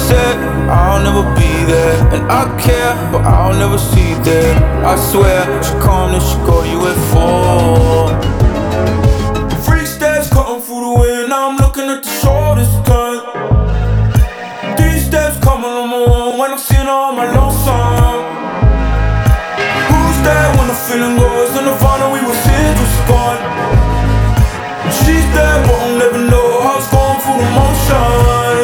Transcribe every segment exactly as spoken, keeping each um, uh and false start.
said I'll never be there, and I care, but I'll never see there. I swear, she come then she go, you at four. Free steps cutting through the wind, now I'm looking at the shoulders turn. These steps coming on my own when I'm sitting on my lonesome. Who's there when the feeling goes and the final we was in was gone? She's there but I'll never know how it's going through the motion.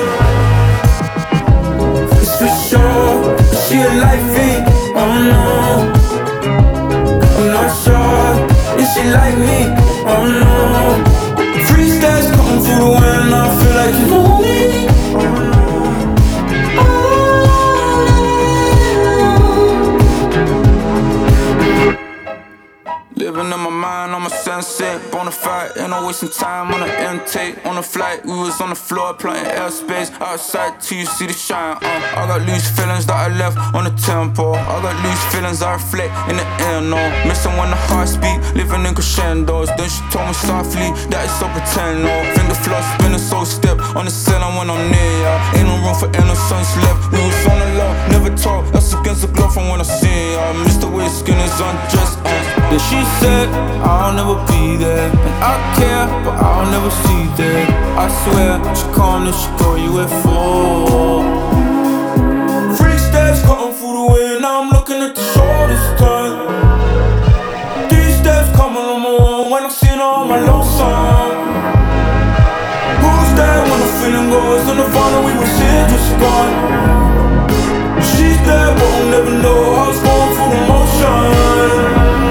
It's for sure, she a lifey, oh no. I'm not sure, is she like me, oh no. Free steps coming through the wind, I feel like you know me, oh no. Living in my mind, I'm a sunset, bonafide, ain't no wasting time on the intake. On the flight, we was on the floor, plotting airspace. Outside till you see the shine, uh. I got loose feelings that I left on the tempo. I got loose feelings I reflect in the air, no. Missing when the heart speak, living in crescendos. Then she told me softly that it's so pretend, no. Finger floss, spinning so step on the ceiling when I'm near ya. Ain't no room for innocence left, we was on the low, never talk. That's against the glow from when I see ya. Miss the way skin is undressed, uh. Then she said I'll never be there, and I care, but I'll never see there. I swear, she come then she go, you at four. Free steps cutting through the wind, now I'm looking at the shoulders turn. These steps coming on my own when I'm sitting on my lonesome. Who's there when the feeling goes and the final we was in just gone? She's there but I'll never know how it's going through the motion.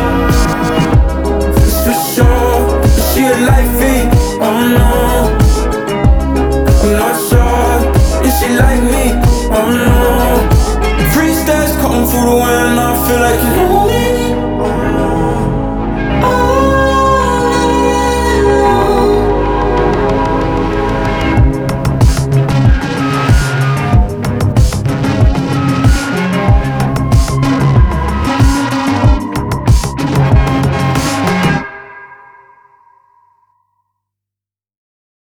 She a lifey, oh no. I'm not sure, is she like me, oh no. Free steps cutting through the wind, I feel like you